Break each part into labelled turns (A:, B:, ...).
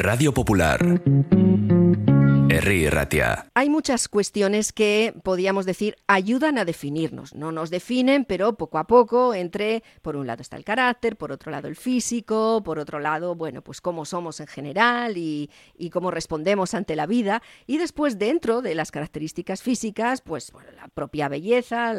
A: Radio Popular. Herri Irratia.
B: Hay muchas cuestiones que, podríamos decir, ayudan a definirnos. No nos definen, pero poco a poco, por un lado está el carácter, por otro lado el físico, por otro lado, bueno, pues cómo somos en general y cómo respondemos ante la vida. Y después, dentro de las características físicas, pues bueno, la propia belleza,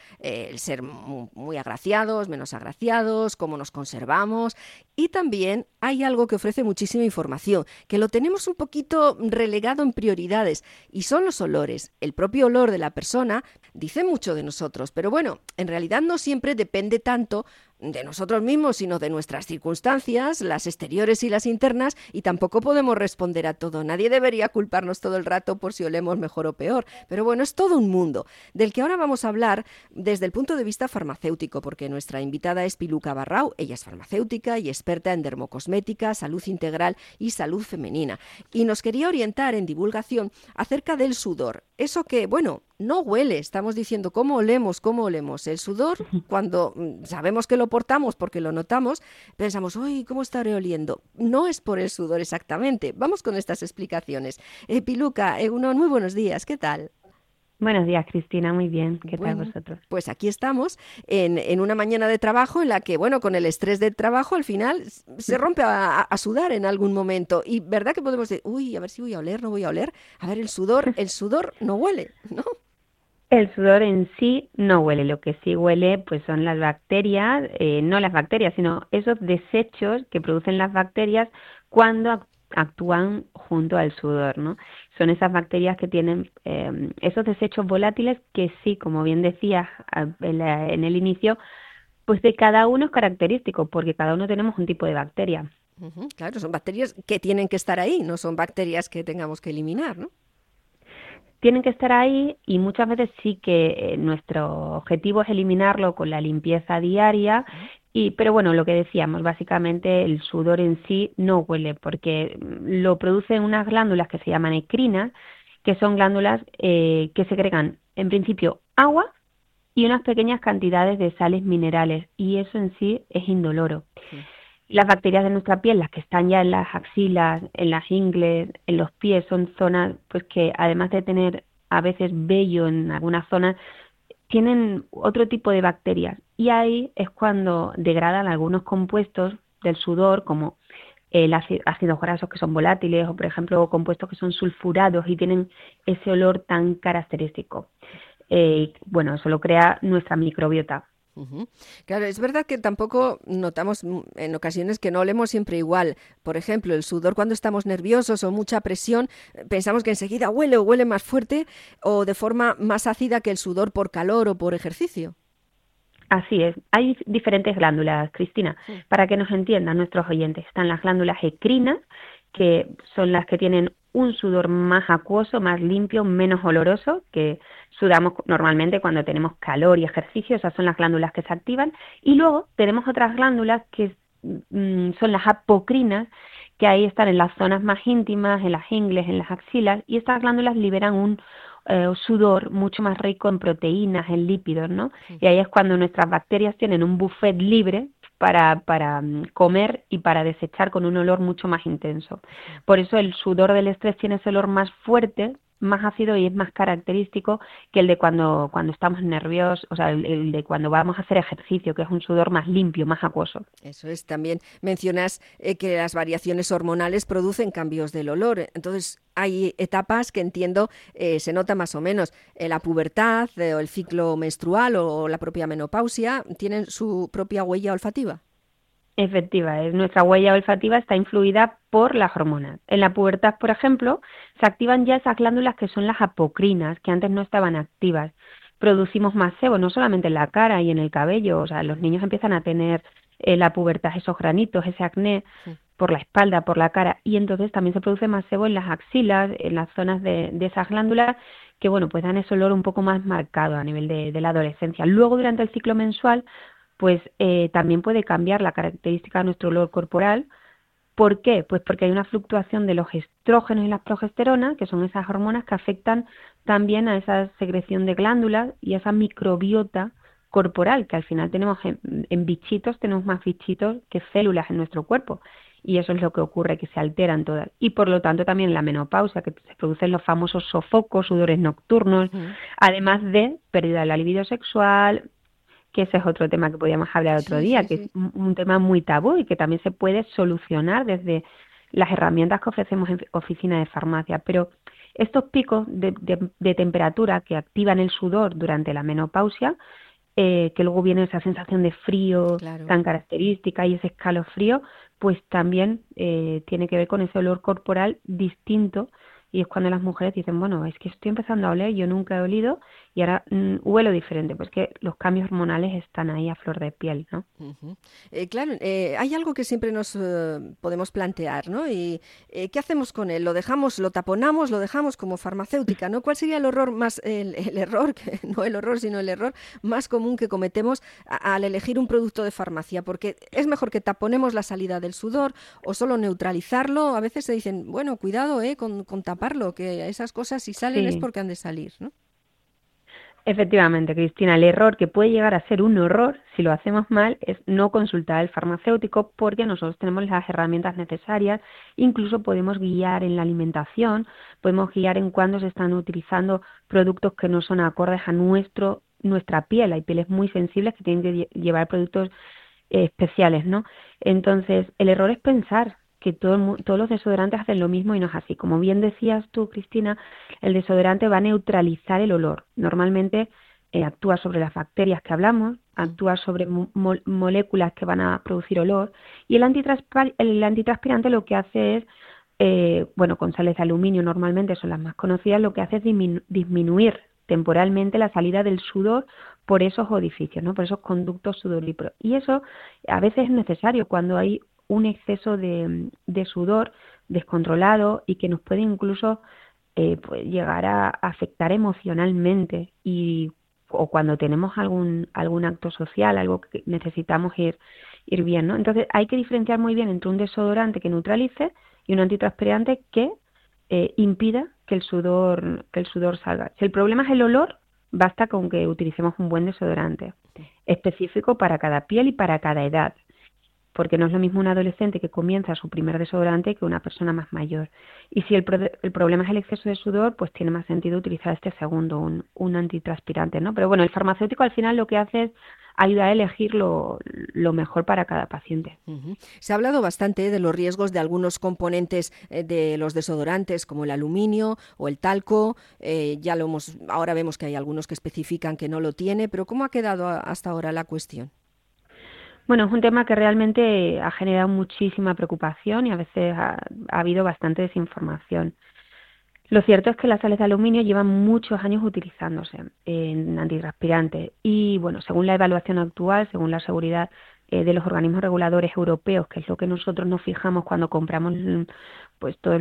B: el ser muy agraciados, menos agraciados, cómo nos conservamos. Y también hay algo que ofrece muchísima información, que lo tenemos un poquito relegado en prioridades, y son los olores. El propio olor de la persona dice mucho de nosotros, pero bueno, en realidad no siempre depende tanto de nosotros mismos, sino de nuestras circunstancias, las exteriores y las internas, y tampoco podemos responder a todo. Nadie debería culparnos todo el rato por si olemos mejor o peor, pero bueno, es todo un mundo, del que ahora vamos a hablar desde el punto de vista farmacéutico, porque nuestra invitada es Piluca Barrau. Ella es farmacéutica y experta en dermocosmética, salud integral y salud femenina, y nos quería orientar en divulgación acerca del sudor. Eso que, bueno, no huele, estamos diciendo cómo olemos. El sudor, cuando sabemos que lo portamos porque lo notamos, pensamos, uy, ¿cómo estaré oliendo? No es por el sudor exactamente. Vamos con estas explicaciones. Piluca, Egunon, muy buenos días, ¿qué tal?
C: Buenos días, Cristina, muy bien. ¿Qué tal vosotros?
B: Pues aquí estamos en una mañana de trabajo en la que, bueno, con el estrés del trabajo al final se rompe a sudar en algún momento. Y verdad que podemos decir, uy, a ver si voy a oler, no voy a oler. A ver, el sudor no huele, ¿no?
C: El sudor en sí no huele, lo que sí huele pues son las bacterias, no las bacterias, sino esos desechos que producen las bacterias cuando actúan junto al sudor, ¿no? Son esas bacterias que tienen esos desechos volátiles que sí, como bien decías en el inicio, pues de cada uno es característico, porque cada uno tenemos un tipo de bacteria.
B: Claro, son bacterias que tienen que estar ahí, no son bacterias que tengamos que eliminar, ¿no?
C: Tienen que estar ahí y muchas veces sí que nuestro objetivo es eliminarlo con la limpieza diaria, pero bueno, lo que decíamos, básicamente el sudor en sí no huele porque lo producen unas glándulas que se llaman ecrinas, que son glándulas que segregan en principio agua y unas pequeñas cantidades de sales minerales, y eso en sí es indoloro. Sí. Las bacterias de nuestra piel, las que están ya en las axilas, en las ingles, en los pies, son zonas pues que además de tener a veces vello en algunas zonas, tienen otro tipo de bacterias, y ahí es cuando degradan algunos compuestos del sudor, como ácidos grasos que son volátiles, o por ejemplo compuestos que son sulfurados y tienen ese olor tan característico. Bueno, eso lo crea nuestra microbiota.
B: Claro, es verdad que tampoco notamos en ocasiones que no olemos siempre igual. Por ejemplo, el sudor cuando estamos nerviosos o mucha presión, pensamos que enseguida huele más fuerte o de forma más ácida que el sudor por calor o por ejercicio.
C: Así es. Hay diferentes glándulas, Cristina. Sí. Para que nos entiendan nuestros oyentes, están las glándulas ecrinas, que son las que tienen un sudor más acuoso, más limpio, menos oloroso, que sudamos normalmente cuando tenemos calor y ejercicio. Esas son las glándulas que se activan. Y luego tenemos otras glándulas que son las apocrinas, que ahí están en las zonas más íntimas, en las ingles, en las axilas, y estas glándulas liberan un sudor mucho más rico en proteínas, en lípidos, ¿no? Sí. Y ahí es cuando nuestras bacterias tienen un buffet libre para comer y para desechar con un olor mucho más intenso. Por eso el sudor del estrés tiene ese olor más fuerte, más ácido, y es más característico que el de cuando estamos nerviosos, o sea, el de cuando vamos a hacer ejercicio, que es un sudor más limpio, más acuoso.
B: Eso es. También mencionas que las variaciones hormonales producen cambios del olor. Entonces, hay etapas que entiendo se nota más o menos. La pubertad, o el ciclo menstrual o la propia menopausia tienen su propia huella olfativa.
C: Efectiva, nuestra huella olfativa está influida por las hormonas. En la pubertad, por ejemplo, se activan ya esas glándulas que son las apocrinas, que antes no estaban activas. Producimos más sebo, no solamente en la cara y en el cabello, o sea, los niños empiezan a tener la pubertad, esos granitos, ese acné, por la espalda, por la cara, y entonces también se produce más sebo en las axilas, en las zonas de esas glándulas, que bueno, pues dan ese olor un poco más marcado a nivel de la adolescencia. Luego, durante el ciclo mensual, pues también puede cambiar la característica de nuestro olor corporal. ¿Por qué? Pues porque hay una fluctuación de los estrógenos y las progesteronas, que son esas hormonas que afectan también a esa secreción de glándulas y a esa microbiota corporal, que al final tenemos en bichitos, tenemos más bichitos que células en nuestro cuerpo. y eso es lo que ocurre, que se alteran todas. Y por lo tanto también la menopausia, que se producen los famosos sofocos, sudores nocturnos, además de pérdida de la libido sexual, que ese es otro tema que podíamos hablar otro día, que es un tema muy tabú y que también se puede solucionar desde las herramientas que ofrecemos en oficina de farmacia. Pero estos picos de temperatura que activan el sudor durante la menopausia, que luego viene esa sensación de frío tan característica y ese escalofrío, pues también tiene que ver con ese olor corporal distinto, y es cuando las mujeres dicen, bueno, es que estoy empezando a oler, yo nunca he olido y ahora huelo diferente, pues que los cambios hormonales están ahí a flor de piel, ¿no?
B: Claro, hay algo que siempre nos podemos plantear, ¿no? Y ¿qué hacemos con él? ¿Lo dejamos, lo taponamos, lo dejamos como farmacéutica, ¿no? ¿Cuál sería el error más, el error, no el horror, sino el error más común que cometemos al elegir un producto de farmacia? Porque es mejor que taponemos la salida del sudor o solo neutralizarlo. A veces se dicen, bueno, cuidado con taparlo, que esas cosas si salen es porque han de salir, ¿no?
C: Efectivamente, Cristina, el error que puede llegar a ser un horror si lo hacemos mal es no consultar al farmacéutico, porque nosotros tenemos las herramientas necesarias, incluso podemos guiar en la alimentación, podemos guiar en cuándo se están utilizando productos que no son acordes a nuestra piel. Hay pieles muy sensibles que tienen que llevar productos especiales, ¿no? Entonces, el error es pensar que todos los desodorantes hacen lo mismo y no es así. Como bien decías tú, Cristina, el desodorante va a neutralizar el olor. Normalmente actúa sobre las bacterias que hablamos, actúa sobre moléculas que van a producir olor, y el antitranspirante lo que hace es, con sales de aluminio normalmente son las más conocidas, lo que hace es disminuir temporalmente la salida del sudor por esos orificios, ¿no? Por esos conductos sudoríparos. Y eso a veces es necesario cuando hay un exceso de sudor descontrolado y que nos puede incluso pues llegar a afectar emocionalmente, o cuando tenemos algún acto social, algo que necesitamos ir bien, ¿no? Entonces hay que diferenciar muy bien entre un desodorante que neutralice y un antitranspirante que impida que el sudor salga. Si el problema es el olor, basta con que utilicemos un buen desodorante específico para cada piel y para cada edad, porque no es lo mismo un adolescente que comienza su primer desodorante que una persona más mayor. Y si el problema es el exceso de sudor, pues tiene más sentido utilizar este segundo, un antitranspirante, ¿no? Pero bueno, el farmacéutico al final lo que hace es ayudar a elegir lo mejor para cada paciente.
B: Se ha hablado bastante de los riesgos de algunos componentes de los desodorantes, como el aluminio o el talco. Ahora vemos que hay algunos que especifican que no lo tiene, pero ¿cómo ha quedado hasta ahora la cuestión?
C: Bueno, es un tema que realmente ha generado muchísima preocupación y a veces ha habido bastante desinformación. Lo cierto es que las sales de aluminio llevan muchos años utilizándose en antitranspirantes y, según la evaluación actual, según la seguridad de los organismos reguladores europeos, que es lo que nosotros nos fijamos cuando compramos pues todos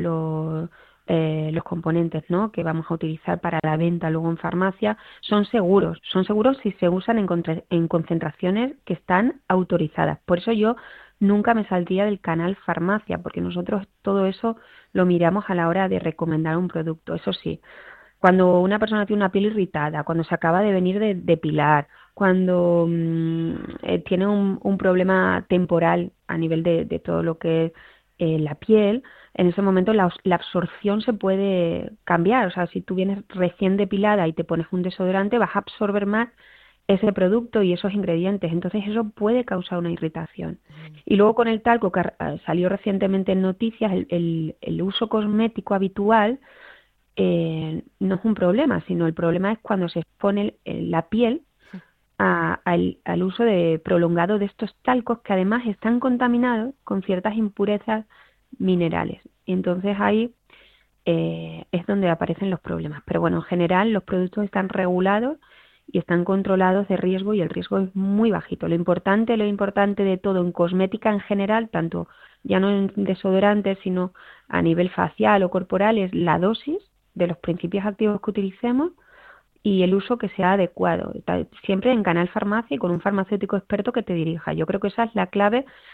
C: los componentes, ¿no?, que vamos a utilizar para la venta luego en farmacia, son seguros si se usan en concentraciones que están autorizadas. Por eso yo nunca me saldría del canal farmacia, porque nosotros todo eso lo miramos a la hora de recomendar un producto. Eso sí, cuando una persona tiene una piel irritada, cuando se acaba de venir de depilar, cuando tiene un problema temporal a nivel de todo lo que es la piel, en ese momento la absorción se puede cambiar. O sea, si tú vienes recién depilada y te pones un desodorante, vas a absorber más ese producto y esos ingredientes. Entonces eso puede causar una irritación. Y luego con el talco, que salió recientemente en noticias, el uso cosmético habitual no es un problema, sino el problema es cuando se expone la piel al uso prolongado de estos talcos, que además están contaminados con ciertas impurezas minerales. Entonces ahí es donde aparecen los problemas. Pero bueno, en general los productos están regulados y están controlados de riesgo, y el riesgo es muy bajito. Lo importante de todo en cosmética en general, tanto ya no en desodorantes, sino a nivel facial o corporal, es la dosis de los principios activos que utilicemos y el uso que sea adecuado. Siempre en canal farmacia y con un farmacéutico experto que te dirija. Yo creo que esa es la clave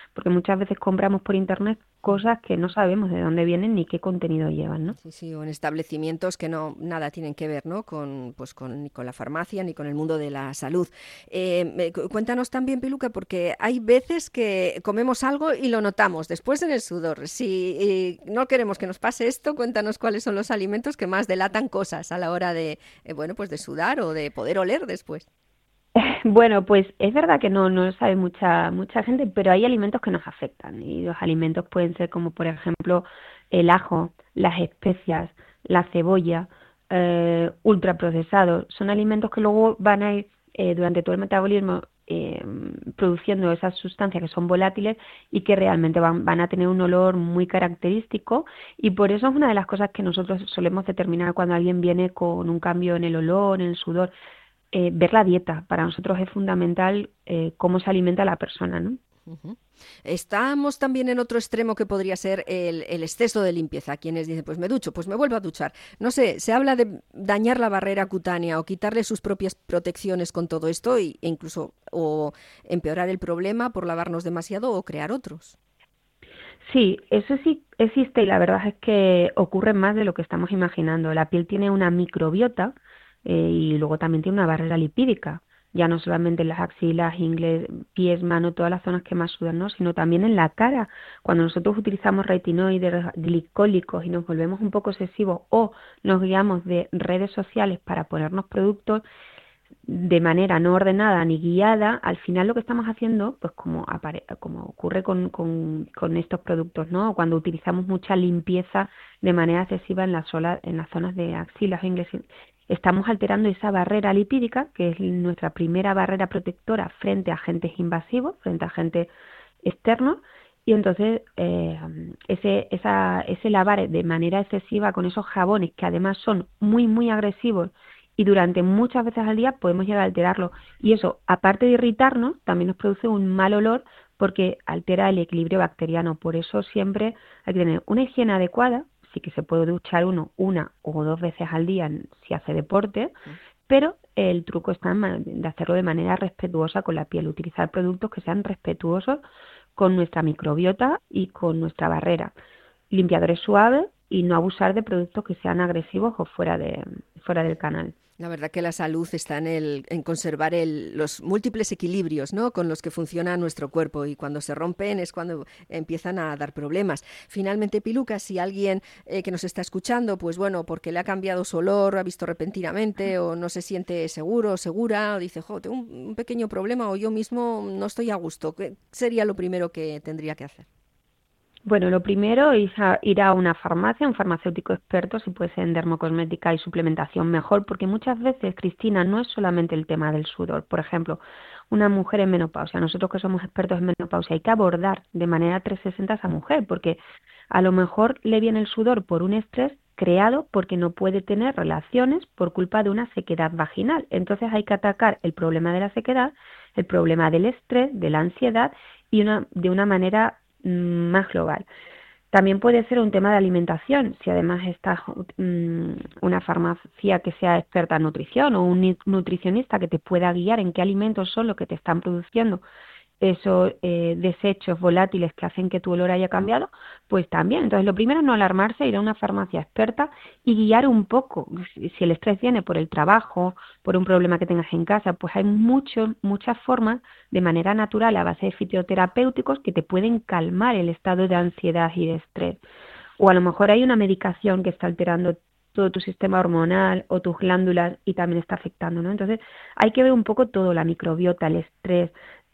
C: porque muchas veces compramos por internet cosas que no sabemos de dónde vienen ni qué contenido llevan, ¿no?
B: Sí, sí, o en establecimientos que no nada tienen que ver, ¿no? Ni con la farmacia ni con el mundo de la salud. Cuéntanos también, Piluca, porque hay veces que comemos algo y lo notamos después en el sudor. Si no queremos que nos pase esto, cuéntanos cuáles son los alimentos que más delatan cosas a la hora de, pues de sudar o de poder oler después.
C: Bueno, pues es verdad que no lo sabe mucha gente, pero hay alimentos que nos afectan y los alimentos pueden ser como por ejemplo el ajo, las especias, la cebolla, ultraprocesados. Son alimentos que luego van a ir durante todo el metabolismo produciendo esas sustancias que son volátiles y que realmente van a tener un olor muy característico, y por eso es una de las cosas que nosotros solemos determinar cuando alguien viene con un cambio en el olor, en el sudor. Ver la dieta. Para nosotros es fundamental cómo se alimenta la persona, ¿no?
B: Uh-huh. Estamos también en otro extremo que podría ser el exceso de limpieza. Quienes dicen, pues me ducho, pues me vuelvo a duchar. No sé, se habla de dañar la barrera cutánea o quitarle sus propias protecciones con todo esto e incluso o empeorar el problema por lavarnos demasiado o crear otros.
C: Sí, eso sí existe y la verdad es que ocurre más de lo que estamos imaginando. La piel tiene una microbiota y luego también tiene una barrera lipídica, ya no solamente en las axilas, ingles, pies, manos, todas las zonas que más sudan, ¿no? Sino también en la cara. Cuando nosotros utilizamos retinoides, glicólicos y nos volvemos un poco obsesivos o nos guiamos de redes sociales para ponernos productos de manera no ordenada ni guiada, al final lo que estamos haciendo, pues como ocurre con estos productos, ¿no? Cuando utilizamos mucha limpieza de manera excesiva en las zonas de axilas, ingles, estamos alterando esa barrera lipídica, que es nuestra primera barrera protectora frente a agentes invasivos, frente a agentes externos, y entonces ese lavar de manera excesiva con esos jabones que además son muy, muy agresivos y durante muchas veces al día podemos llegar a alterarlo. Y eso, aparte de irritarnos, también nos produce un mal olor porque altera el equilibrio bacteriano. Por eso siempre hay que tener una higiene adecuada. Sí que se puede duchar una o dos veces al día si hace deporte, pero el truco está en de hacerlo de manera respetuosa con la piel, utilizar productos que sean respetuosos con nuestra microbiota y con nuestra barrera. Limpiadores suaves y no abusar de productos que sean agresivos o fuera del canal.
B: La verdad que la salud está en conservar los múltiples equilibrios, ¿no?, con los que funciona nuestro cuerpo, y cuando se rompen es cuando empiezan a dar problemas. Finalmente, Piluca, si alguien que nos está escuchando, pues bueno, porque le ha cambiado su olor, ha visto repentinamente o no se siente seguro o segura, o dice, tengo un pequeño problema o yo mismo no estoy a gusto, ¿qué sería lo primero que tendría que hacer?
C: Bueno, lo primero es ir a una farmacia, un farmacéutico experto, si puede ser en dermocosmética y suplementación mejor, porque muchas veces, Cristina, no es solamente el tema del sudor. Por ejemplo, una mujer en menopausia, nosotros que somos expertos en menopausia, hay que abordar de manera 360 a esa mujer, porque a lo mejor le viene el sudor por un estrés creado porque no puede tener relaciones por culpa de una sequedad vaginal. Entonces hay que atacar el problema de la sequedad, el problema del estrés, de la ansiedad y de una manera más global. También puede ser un tema de alimentación, si además está una farmacia que sea experta en nutrición o un nutricionista que te pueda guiar en qué alimentos son los que te están produciendo esos desechos volátiles que hacen que tu olor haya cambiado, pues también. Entonces, lo primero es no alarmarse, ir a una farmacia experta y guiar un poco. Si el estrés viene por el trabajo, por un problema que tengas en casa, pues hay muchas formas de manera natural a base de fitoterapéuticos que te pueden calmar el estado de ansiedad y de estrés. O a lo mejor hay una medicación que está alterando todo tu sistema hormonal o tus glándulas y también está afectando, ¿no? Entonces, hay que ver un poco todo, la microbiota, el estrés,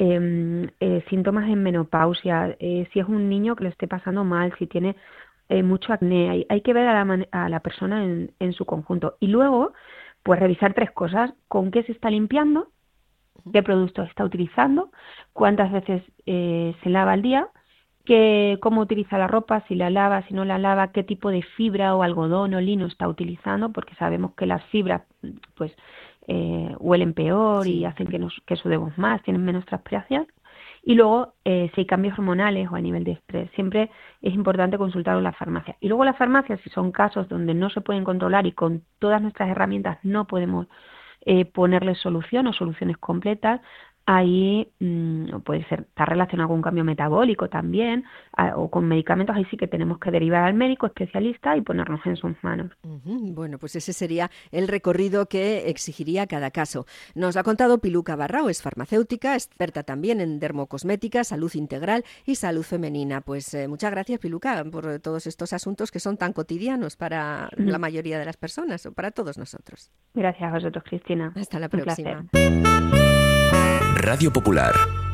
C: síntomas en menopausia, si es un niño que lo esté pasando mal, si tiene mucho acné, hay que ver a la persona en su conjunto. Y luego, pues revisar 3 cosas: con qué se está limpiando, qué producto está utilizando, cuántas veces se lava al día, cómo utiliza la ropa, si la lava, si no la lava, qué tipo de fibra o algodón o lino está utilizando, porque sabemos que las fibras pues huelen peor y hacen que sudemos más, tienen menos transpiración. Y luego, si hay cambios hormonales o a nivel de estrés, siempre es importante consultar a la farmacia. Y luego la farmacia, si son casos donde no se pueden controlar y con todas nuestras herramientas no podemos ponerles solución o soluciones completas, ahí puede ser, está relacionado con un cambio metabólico también, o con medicamentos, ahí sí que tenemos que derivar al médico especialista y ponernos en sus manos.
B: Bueno, pues ese sería el recorrido que exigiría cada caso. Nos lo ha contado Piluca Barrao, es farmacéutica, experta también en dermocosmética, salud integral y salud femenina. Pues muchas gracias, Piluca, por todos estos asuntos que son tan cotidianos para la mayoría de las personas o para todos nosotros.
C: Gracias a vosotros, Cristina.
B: Hasta la próxima.
A: Radio Popular.